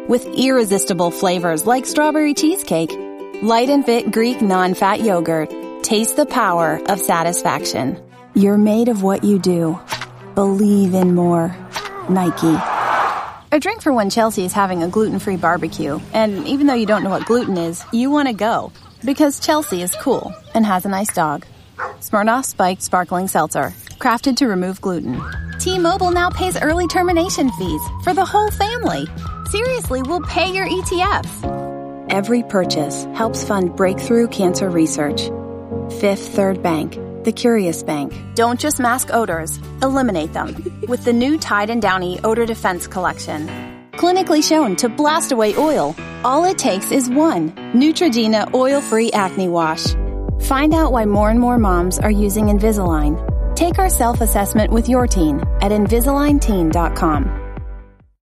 with irresistible flavors like strawberry cheesecake. Light and Fit Greek non-fat yogurt. Taste the power of satisfaction. You're made of what you do. Believe in more. Nike. A drink for when Chelsea is having a gluten-free barbecue. And even though you don't know what gluten is, you want to go. Because Chelsea is cool and has a nice dog. Smirnoff Spiked Sparkling Seltzer. Crafted to remove gluten. T-Mobile now pays early termination fees for the whole family. Seriously, we'll pay your ETFs. Every purchase helps fund breakthrough cancer research. Fifth Third Bank. The Curious Bank. Don't just mask odors. Eliminate them with the new Tide and Downy Odor Defense Collection. Clinically shown to blast away oil. All it takes is one Neutrogena oil-free acne wash. Find out why more and more moms are using Invisalign. Take our self-assessment with your teen at Invisalignteen.com.